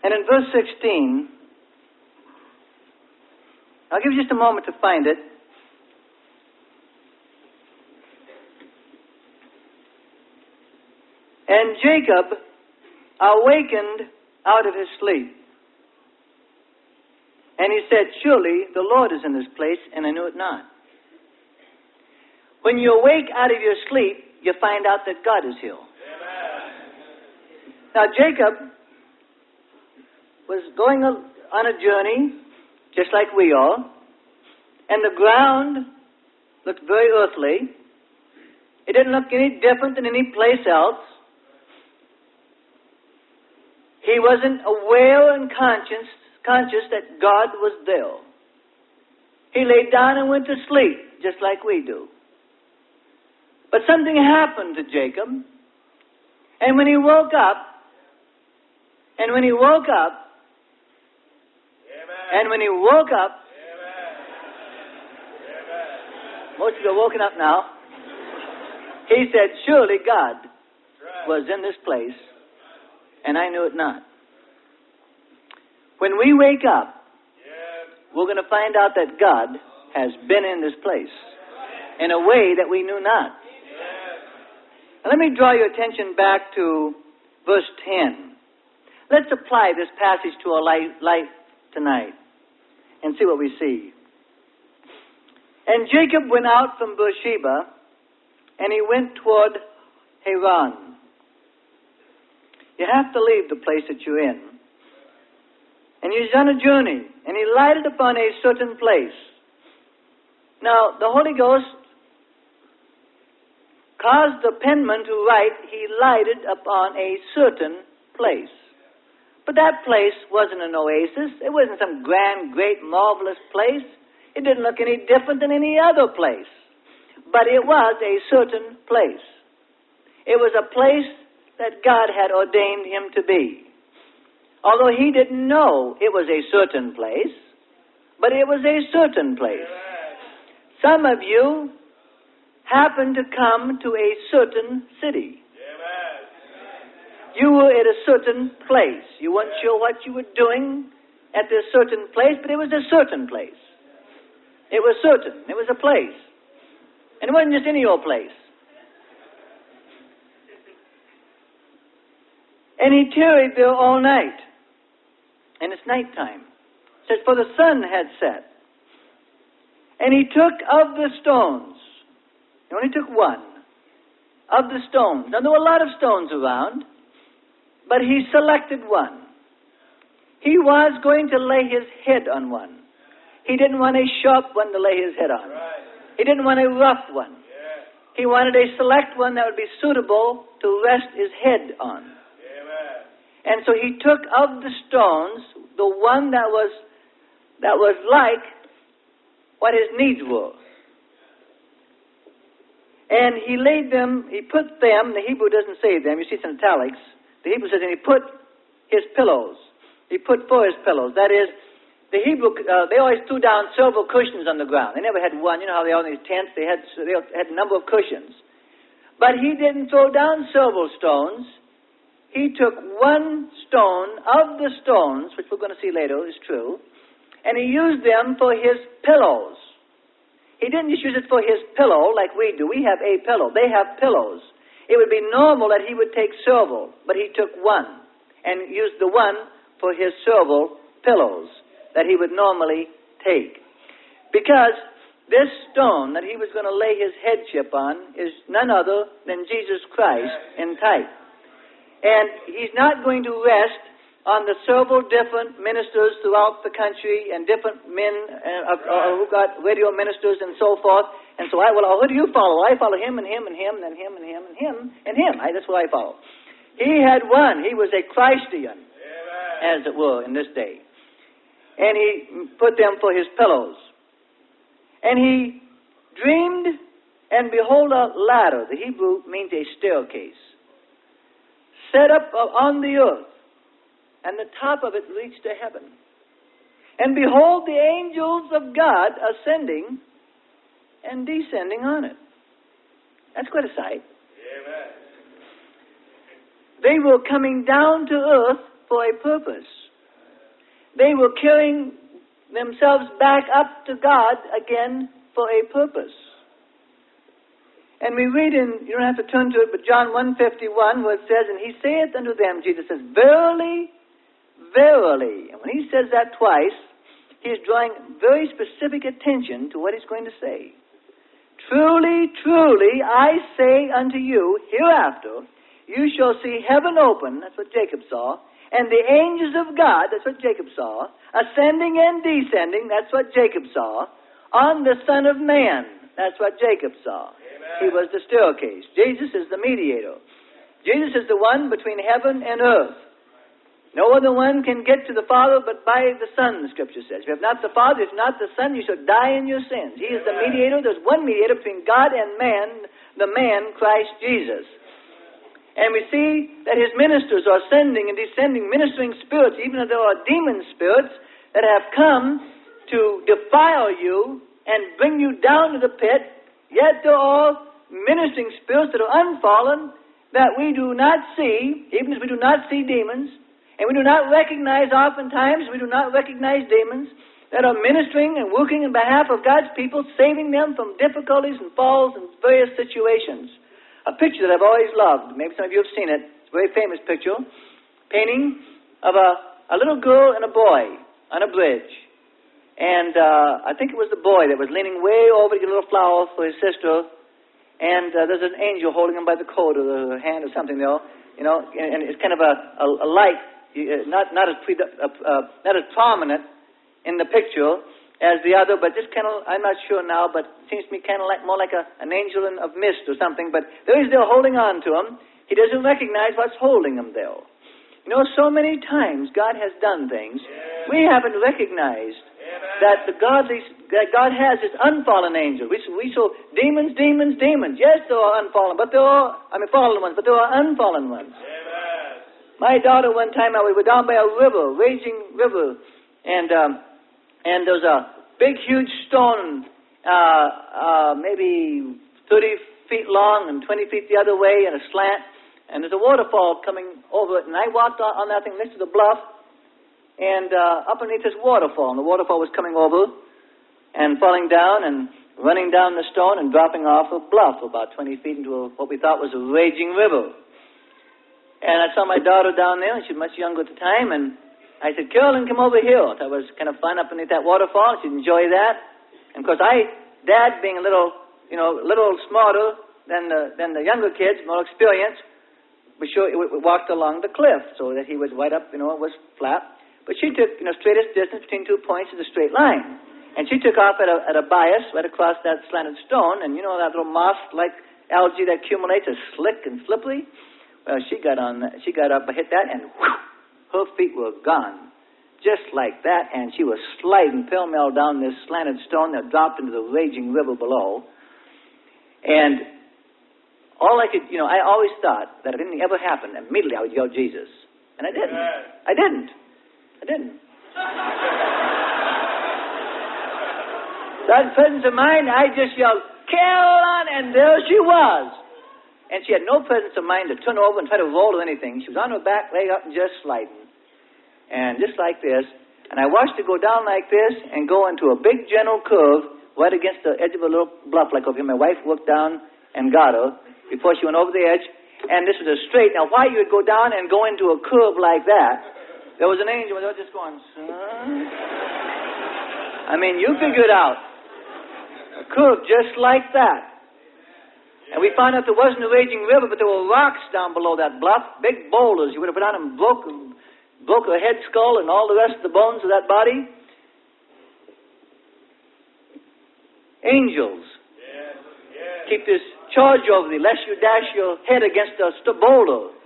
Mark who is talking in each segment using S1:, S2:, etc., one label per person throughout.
S1: And in verse 16, I'll give you just a moment to find it. And Jacob awakened out of his sleep. And he said, surely the Lord is in this place, and I knew it not. When you awake out of your sleep, you find out that God is here. Amen. Now Jacob was going on a journey, just like we are, and the ground looked very earthly. It didn't look any different than any place else. He wasn't aware and conscious that God was there. He laid down and went to sleep, just like we do. But something happened to Jacob, and when he woke up, most of you are woken up now, he said, surely God was in this place, and I knew it not. When we wake up, we're going to find out that God has been in this place in a way that we knew not. Now, let me draw your attention back to verse 10. Let's apply this passage to our life tonight and see what we see. And Jacob went out from Beersheba, and he went toward Haran. You have to leave the place that you're in. And he's on a journey, and he lighted upon a certain place. Now, the Holy Ghost caused the penman to write, he lighted upon a certain place. But that place wasn't an oasis. It wasn't some grand, great, marvelous place. It didn't look any different than any other place. But it was a certain place. It was a place that God had ordained him to be. Although he didn't know it was a certain place, but it was a certain place. Some of you happened to come to a certain city. You were at a certain place. You weren't sure what you were doing at this certain place, but it was a certain place. It was certain. It was a place. And it wasn't just any old place. And he tarried there all night. And it's nighttime. It says, for the sun had set. And he took of the stones. He only took one. Of the stones. Now there were a lot of stones around. But he selected one. He was going to lay his head on one. He didn't want a sharp one to lay his head on. He didn't want a rough one. He wanted a select one that would be suitable to rest his head on. And so he took of the stones the one that was like what his needs were. And he laid them, he put them, the Hebrew doesn't say them, you see it's in italics. The Hebrew says, and he put his pillows. He put for his pillows. That is, the Hebrew, they always threw down several cushions on the ground. They never had one. You know how they are in these tents? They had a number of cushions. But he didn't throw down several stones. He took one stone of the stones, which we're going to see later is true, and he used them for his pillows. He didn't just use it for his pillow like we do. We have a pillow. They have pillows. It would be normal that he would take several, but he took one and used the one for his several pillows that he would normally take. Because this stone that he was going to lay his headship on is none other than Jesus Christ in type. And he's not going to rest on the several different ministers throughout the country and different men who got radio ministers and so forth. And so who do you follow? I follow him and him and him and him and him and him and him. That's what I follow. He had one. He was a Christian, as it were, in this day. And he put them for his pillows. And he dreamed, and behold, a ladder. The Hebrew means a staircase. Set up on the earth, and the top of it reached to heaven. And behold, the angels of God ascending and descending on it. That's quite a sight. Amen. They were coming down to earth for a purpose. they were carrying themselves back up to God again for a purpose. And we read in, you don't have to turn to it, but John 1:51, where it says, and he saith unto them, Jesus says, verily, verily. And when he says that twice, he is drawing very specific attention to what he's going to say. Truly, truly, I say unto you, hereafter, you shall see heaven open, that's what Jacob saw, and the angels of God, that's what Jacob saw, ascending and descending, that's what Jacob saw, on the Son of Man, that's what Jacob saw. Amen. He was the staircase. Jesus is the mediator. Jesus is the one between heaven and earth. No other one can get to the Father but by the Son, the Scripture says. If you have not the Father, if not the Son, you shall die in your sins. He is the mediator. There's one mediator between God and man, the man, Christ Jesus. And we see that his ministers are ascending and descending, ministering spirits, even if there are demon spirits that have come to defile you and bring you down to the pit, yet there are ministering spirits that are unfallen that we do not see, even as we do not see demons, and we do not recognize, oftentimes, we do not recognize demons that are ministering and working on behalf of God's people, saving them from difficulties and falls and various situations. A picture that I've always loved. Maybe some of you have seen it. It's a very famous picture. Painting of a little girl and a boy on a bridge. And I think it was the boy that was leaning way over to get a little flower for his sister. And there's an angel holding him by the coat or the hand or something, though. You know, and it's kind of a light, not as prominent in the picture as the other, but just kind of, I'm not sure now, but it seems to me kind of like more like an angel of mist or something. But there he's there holding on to him. He doesn't recognize what's holding him there. You know, so many times God has done things we haven't recognized that God has His unfallen angels. We saw demons. Yes, there are unfallen, but there are fallen ones, but there are unfallen ones. Amen. My daughter, one time, we were down by a river, raging river, and there was a big, huge stone, maybe 30 feet long and 20 feet the other way, and a slant. And there's a waterfall coming over it. And I walked on that thing next to the bluff, and up underneath this waterfall. And the waterfall was coming over and falling down and running down the stone and dropping off a bluff about 20 feet into what we thought was a raging river. And I saw my daughter down there, and she was much younger at the time, and I said, Carolyn, come over here. That was kind of fun up underneath that waterfall. She'd enjoy that. And of course, Dad being a little smarter than the younger kids, more experienced, we walked along the cliff so that he was right up, it was flat. But she took, straightest distance between 2 points is a straight line. And she took off at a bias right across that slanted stone. And that little moss-like algae that accumulates is slick and slippery. Well, she got up, hit that, and whew, her feet were gone. Just like that, and she was sliding pell-mell down this slanted stone that dropped into the raging river below. And all I could, I always thought that if anything ever happened, immediately I would yell Jesus. And I didn't. I didn't. That presence of mind, I just yelled, Carolyn, and there she was. And she had no presence of mind to turn over and try to roll or anything. She was on her back, leg up, and just sliding. And just like this. And I watched her go down like this and go into a big gentle curve right against the edge of a little bluff like over here. My wife looked down and got her before she went over the edge. And this was a straight. Now, why you would go down and go into a curve like that? There was an angel that was just going, son. I mean, you figure it out. A curve just like that. And we found out there wasn't a raging river, but there were rocks down below that bluff, big boulders. You would have put on and broke her head, skull, and all the rest of the bones of that body. Angels. Keep this charge over thee, lest you dash your head against a boulder.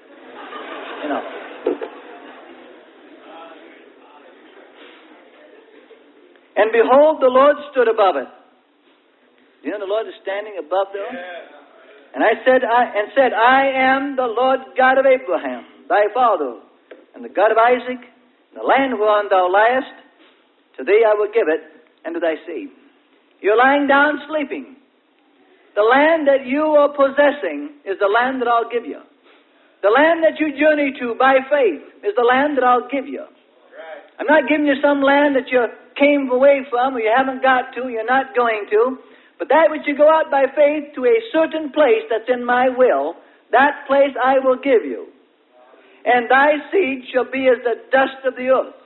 S1: And behold, the Lord stood above it. You know the Lord is standing above there? And I said, I am the Lord God of Abraham, thy father, and the God of Isaac, and the land whereon thou liest. To thee I will give it, and to thy seed. You're lying down sleeping. The land that you are possessing is the land that I'll give you. The land that you journey to by faith is the land that I'll give you. I'm not giving you some land that you came away from or you haven't got to, you're not going to. But that which you go out by faith to a certain place that's in my will, that place I will give you. And thy seed shall be as the dust of the earth.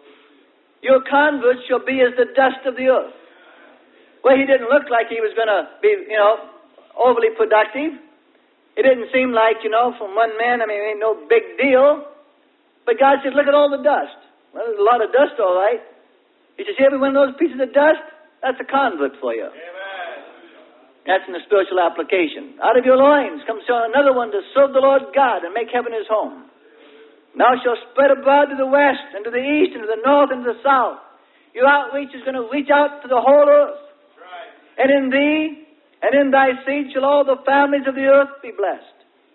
S1: Your converts shall be as the dust of the earth. Well, he didn't look like he was going to be, overly productive. It didn't seem like, from one man, it ain't no big deal. But God said, look at all the dust. Well, there's a lot of dust, all right. He says, every one of those pieces of dust, that's a convert for you. Amen. That's in the spiritual application. Out of your loins comes another one to serve the Lord God and make heaven his home. Thou shalt spread abroad to the west, and to the east, and to the north, and to the south. Your outreach is going to reach out to the whole earth. Right. And in thee, and in thy seed, shall all the families of the earth be blessed.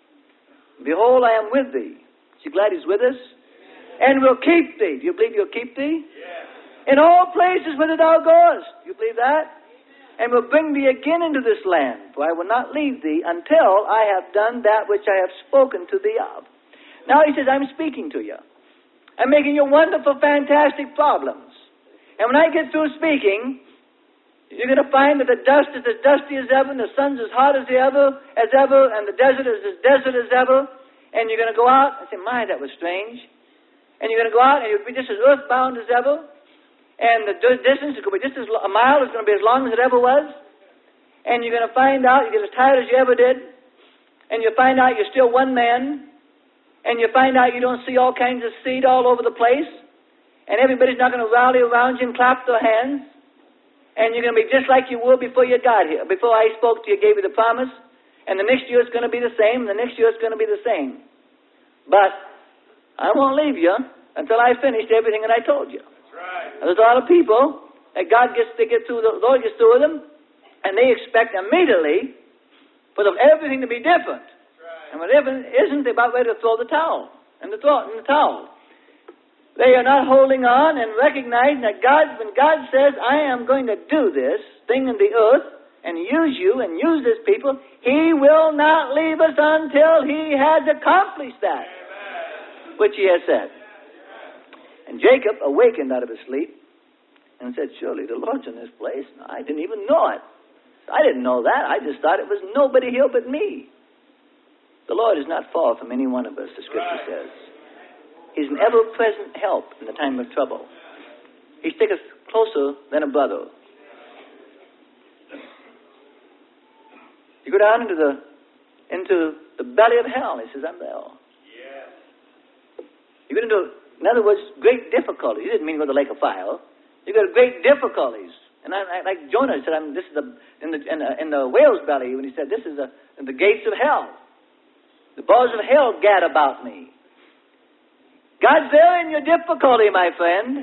S1: Behold, I am with thee. Is he glad he's with us? And will keep thee. Do you believe he'll keep thee? Yes. In all places whither thou goest. Do you believe that? And will bring thee again into this land. For I will not leave thee until I have done that which I have spoken to thee of. Now he says, I'm speaking to you. I'm making you wonderful, fantastic problems. And when I get through speaking, you're going to find that the dust is as dusty as ever, and the sun's as hot as ever, and the desert is as desert as ever. And you're going to go out and say, my, that was strange. And you're going to go out and you'll be just as earthbound as ever. And the distance is going to be just as a mile is going to be as long as it ever was. And you're going to find out you get as tired as you ever did. And you find out you're still one man. And you find out you don't see all kinds of seed all over the place. And everybody's not going to rally around you and clap their hands. And you're going to be just like you were before you got here. Before I spoke to you, gave you the promise. And the next year it's going to be the same. And the next year it's going to be the same. But I won't leave you until I finished everything that I told you. That's right. There's a lot of people that God gets to get through, the Lord gets through with them, and they expect immediately for everything to be different. That's right. And when it isn't, they're about ready to throw the towel. In the towel. They are not holding on and recognizing that when God says, I am going to do this thing in the earth and use you and use this people, he will not leave us until he has accomplished that. Which he has said. And Jacob awakened out of his sleep and said, surely the Lord's in this place. No, I didn't even know it. I didn't know that. I just thought it was nobody here but me. The Lord is not far from any one of us, the Scripture says. He's an ever-present help in the time of trouble. He sticketh closer than a brother. You go down into the belly of hell. He says, I'm there. You get into, in other words, great difficulties. He didn't mean go to the lake of fire. You got great difficulties. And like Jonah said, this is in the whale's belly when he said, this is the gates of hell. The bars of hell gad about me. God's there in your difficulty, my friend.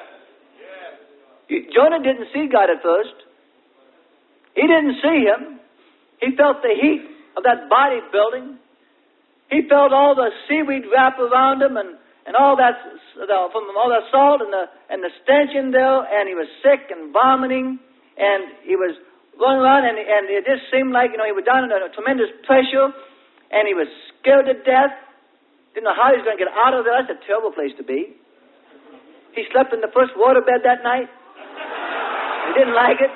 S1: Jonah didn't see God at first. He didn't see him. He felt the heat of that body building. He felt all the seaweed wrap around him and all that from all that salt and the stench in there, and he was sick and vomiting, and he was going around, and it just seemed like he was down under tremendous pressure, and he was scared to death. Didn't know how he was going to get out of there. That's a terrible place to be. He slept in the first waterbed that night. He didn't like it.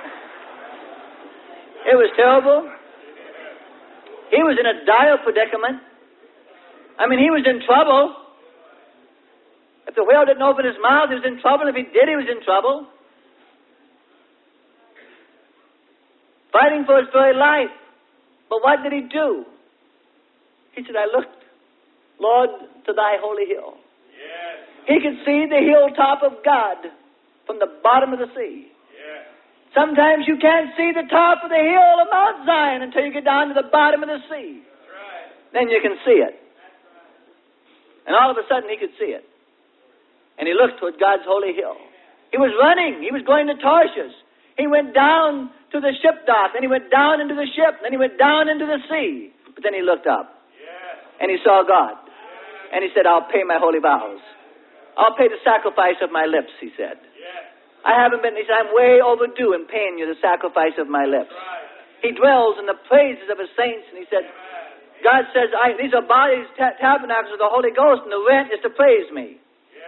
S1: It was terrible. He was in a dire predicament. He was in trouble. If the whale didn't open his mouth, he was in trouble. If he did, he was in trouble. Fighting for his very life. But what did he do? He said, I looked, Lord, to thy holy hill. Yes. He could see the hilltop of God from the bottom of the sea. Yes. Sometimes you can't see the top of the hill of Mount Zion until you get down to the bottom of the sea. That's right. Then you can see it. And all of a sudden he could see it. And he looked toward God's holy hill. He was running. He was going to Tarshish. He went down to the ship dock. Then he went down into the ship. Then he went down into the sea. But then he looked up. And he saw God. And he said, I'll pay my holy vows. I'll pay the sacrifice of my lips, he said. He said, I'm way overdue in paying you the sacrifice of my lips. He dwells in the praises of his saints. And he said, God says, these are bodies, tabernacles of the Holy Ghost, and the rent is to praise me.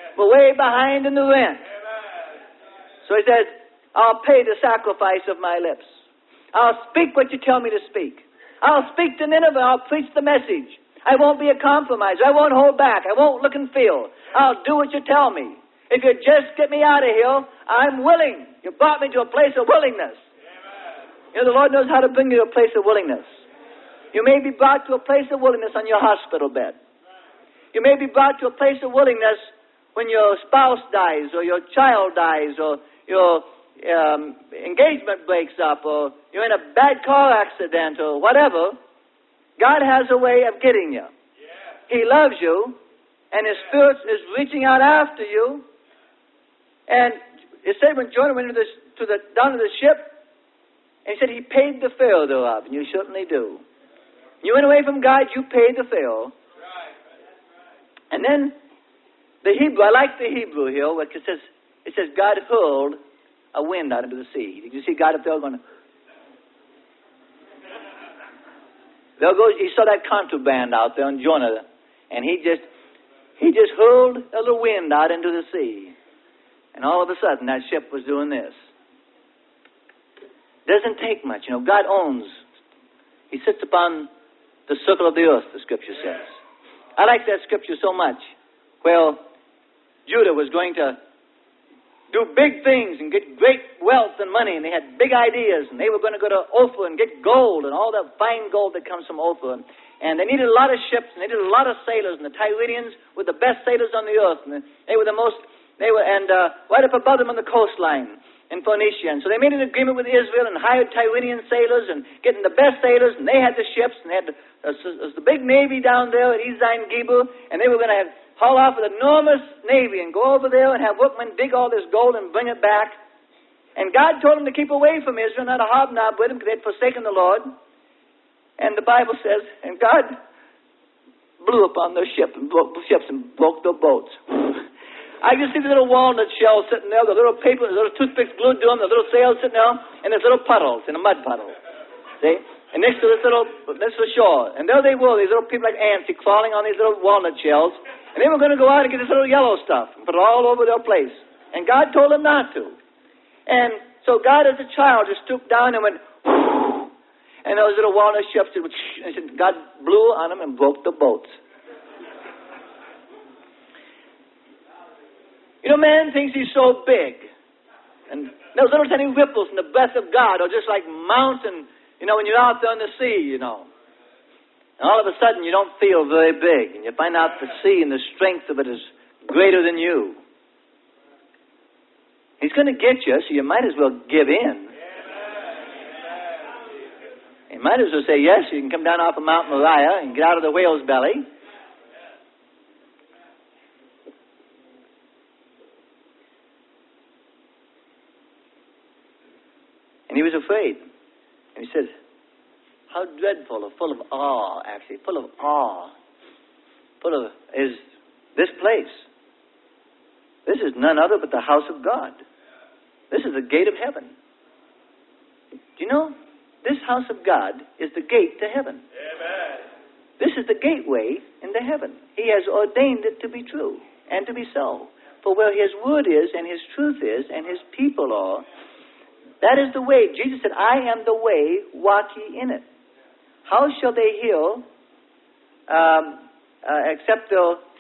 S1: We're way behind in the rent. So he says, I'll pay the sacrifice of my lips. I'll speak what you tell me to speak. I'll speak to Nineveh. I'll preach the message. I won't be a compromiser. I won't hold back. I won't look and feel. I'll do what you tell me. If you just get me out of here, I'm willing. You brought me to a place of willingness. You know, the Lord knows how to bring you to a place of willingness. You may be brought to a place of willingness on your hospital bed. You may be brought to a place of willingness when your spouse dies, or your child dies, or your engagement breaks up, or you're in a bad car accident, or whatever. God has a way of getting you. He loves you, and His Spirit is reaching out after you. And it said when Jonah went down to the ship, and he said he paid the fare thereof, and you certainly do. You went away from God, you paid the fare. And then the Hebrew, I like the Hebrew here, because it says God hurled a wind out into the sea. Did you see God up there going? There goes. He saw that contraband out there on Jonah, and he just hurled a little wind out into the sea, and all of a sudden that ship was doing this. Doesn't take much, you know. God owns. He sits upon the circle of the earth, the Scripture says. I like that Scripture so much. Well, Judah was going to do big things and get great wealth and money, and they had big ideas, and they were going to go to Ophir and get gold and all that fine gold that comes from Ophir. And they needed a lot of ships, and they needed a lot of sailors, and the Tyrians were the best sailors on the earth, and right up above them on the coastline in Phoenicia. And so they made an agreement with Israel and hired Tyrian sailors and getting the best sailors, and they had the ships, and they had the big navy down there at Ezion Geber, and they were going to haul off an enormous navy and go over there and have workmen dig all this gold and bring it back. And God told them to keep away from Israel, not to hobnob with them, because they'd forsaken the Lord. And the Bible says, and God blew upon their ships and broke their boats. I can see the little walnut shells sitting there, the little paper, the little toothpicks glued to them, the little sails sitting there, and there's little puddles in a mud puddle. See? And next to this the shore. And there they were, these little people like ants crawling on these little walnut shells. And they were going to go out and get this little yellow stuff and put it all over their place. And God told them not to. And so God, as a child, just stooped down and went, whoo, and those little walnut ships, and God blew on them and broke the boats. You know, man thinks he's so big. And those little tiny ripples in the breath of God are just like mountain, you know, when you're out there in the sea, you know. And all of a sudden, you don't feel very big. And you find out the sea and the strength of it is greater than you. He's going to get you, so you might as well give in. You might as well say yes. You can come down off of Mount Moriah and get out of the whale's belly. And he was afraid. And he said, how dreadful, or full of awe, actually, full of awe, is this place. This is none other but the house of God. This is the gate of heaven. Do you know, this house of God is the gate to heaven. Amen. This is the gateway into heaven. He has ordained it to be true and to be so. For where His word is and His truth is and His people are, that is the way. Jesus said, I am the way, walk ye in it. How shall they hear except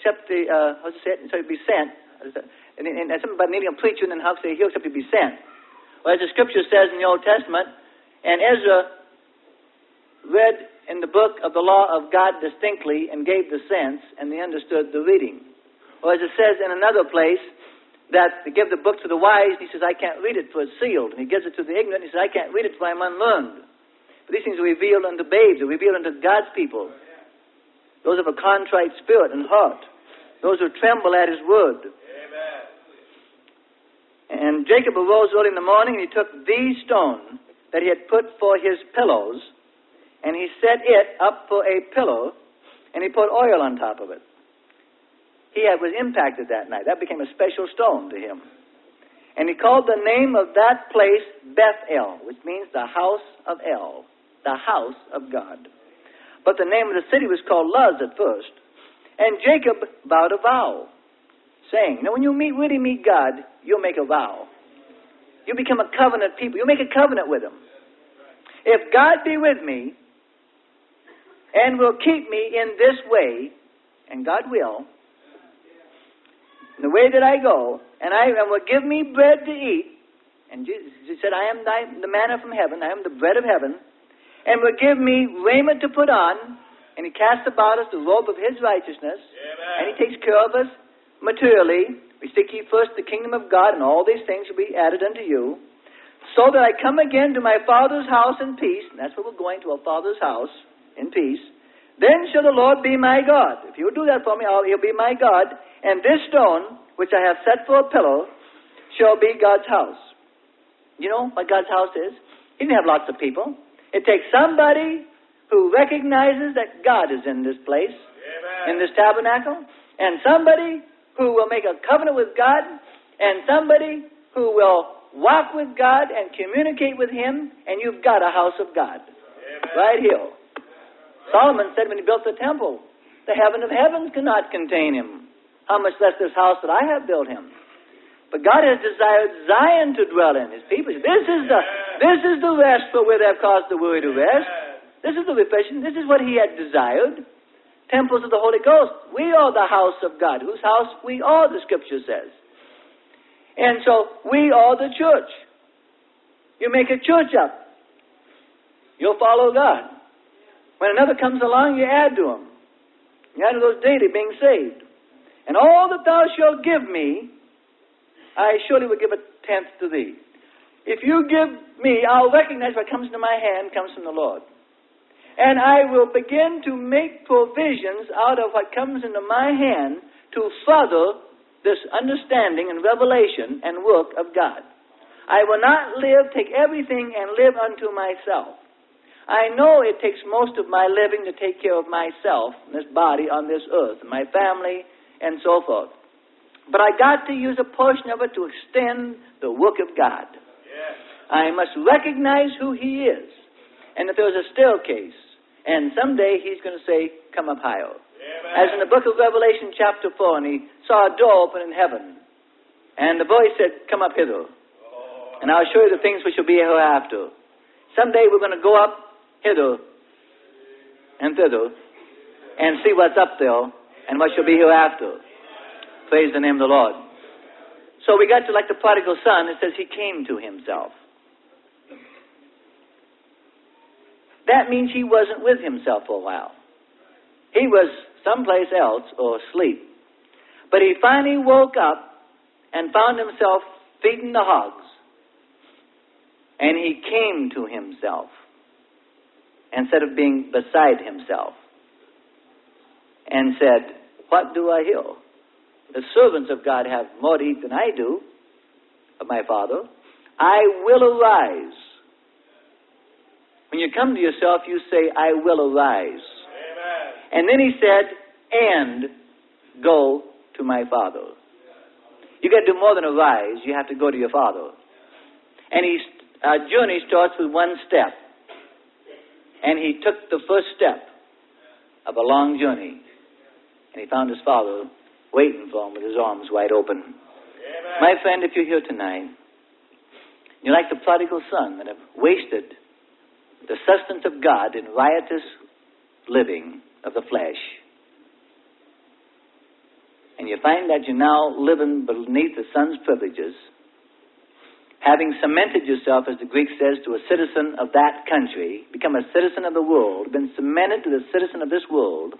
S1: be sent? And something about needing a preacher, and then how shall they hear except he be sent? Well, as the Scripture says in the Old Testament, and Ezra read in the book of the law of God distinctly and gave the sense, and they understood the reading. Or as it says in another place, that to give the book to the wise, he says, I can't read it for it's sealed. And he gives it to the ignorant, he says, I can't read it for I'm unlearned. But these things are revealed unto babes, are revealed unto God's people. Those of a contrite spirit and heart. Those who tremble at His word. Amen. And Jacob arose early in the morning, and he took the stone that he had put for his pillows, and he set it up for a pillow, and he put oil on top of it. He was impacted that night. That became a special stone to him. And he called the name of that place Bethel, which means the house of El, the house of God. But the name of the city was called Luz at first. And Jacob vowed a vow, saying. Now, when you really meet God, you'll make a vow. You become a covenant people. You make a covenant with Him. If God be with me and will keep me in this way, and God will, the way that I go, and will give me bread to eat, and Jesus said, I am the manna from heaven, I am the bread of heaven, and will give me raiment to put on, and He casts about us the robe of His righteousness, and He takes care of us materially. We seek ye first the kingdom of God, and all these things will be added unto you, so that I come again to my Father's house in peace, and that's where we're going, to our Father's house in peace. Then shall the Lord be my God. If He will do that for me, He'll be my God, and this stone, which I have set for a pillow, shall be God's house. You know what God's house is? He didn't have lots of people. It takes somebody who recognizes that God is in this place, in this tabernacle, and somebody who will make a covenant with God, and somebody who will walk with God and communicate with Him, and you've got a house of God. Right here. Solomon said when he built the temple, the heaven of heavens cannot contain Him. How much less this house that I have built Him. But God has desired Zion to dwell in His people. This is the rest for where they have caused the weary to rest. This is the refreshing. This is what He had desired. Temples of the Holy Ghost. We are the house of God, whose house we are, the Scripture says. And so, we are the church. You make a church up. You'll follow God. When another comes along, you add to him. You add to those daily being saved. And all that thou shalt give me, I surely will give a tenth to thee. If you give me, I'll recognize what comes into my hand comes from the Lord. And I will begin to make provisions out of what comes into my hand to further this understanding and revelation and work of God. I will not take everything and live unto myself. I know it takes most of my living to take care of myself, this body on this earth, my family, and so forth. But I got to use a portion of it to extend the work of God. Yes. I must recognize who He is. And that there's a staircase. And someday He's going to say, come up higher. Amen. As in the book of Revelation chapter 4, and he saw a door open in heaven. And the voice said, come up hither. And I'll show you the things which will be hereafter. Someday we're going to go up hither and thither and see what's up there and what shall be hereafter. Praise the name of the Lord. So we got to like the prodigal son. It says he came to himself. That means he wasn't with himself for a while. He was someplace else or asleep. But he finally woke up and found himself feeding the hogs. And he came to himself instead of being beside himself and said, what do I hear? The servants of God have more to eat than I do, of my Father. I will arise. When you come to yourself, you say, I will arise. Amen. And then he said, and go to my Father. You got to do more than arise. You have to go to your Father. And our journey starts with one step. And he took the first step of a long journey. And he found his Father waiting for him with his arms wide open. Amen. My friend, if you're here tonight, you're like the prodigal son that have wasted the sustenance of God in riotous living of the flesh. And you find that you're now living beneath the son's privileges, having cemented yourself, as the Greek says, to a citizen of that country, become a citizen of the world, been cemented to the citizen of this world,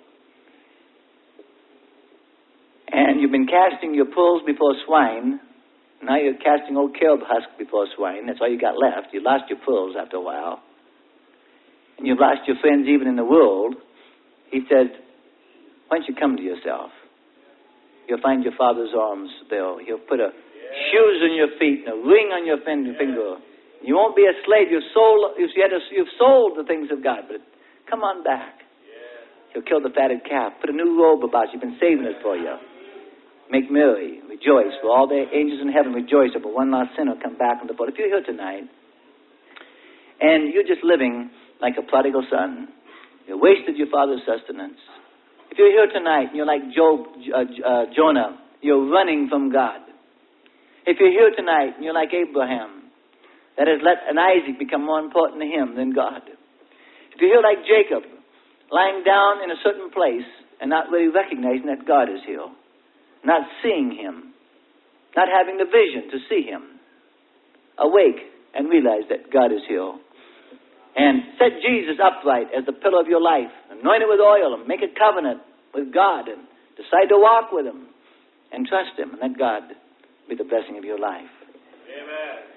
S1: and you've been casting your pearls before swine. Now you're casting old carob husk before swine. That's all you got left. You lost your pearls after a while. And you've lost your friends even in the world. He said, why don't you come to yourself? You'll find your Father's arms there. He'll put shoes on your feet and a ring on your finger. You won't be a slave. You've sold the things of God. But come on back. He'll kill the fatted calf. Put a new robe about you. He's been saving it for you. Make merry, rejoice, for all the angels in heaven rejoice over one lost sinner come back on the boat. If you're here tonight, and you're just living like a prodigal son, you wasted your father's sustenance. If you're here tonight, and you're like Jonah, you're running from God. If you're here tonight and you're like Abraham, that has let an Isaac become more important to him than God. If you're here like Jacob, lying down in a certain place and not really recognizing that God is here, not seeing him, not having the vision to see him, awake and realize that God is here. And set Jesus upright as the pillar of your life. Anoint it with oil and make a covenant with God and decide to walk with him and trust him and let God be the blessing of your life.
S2: Amen.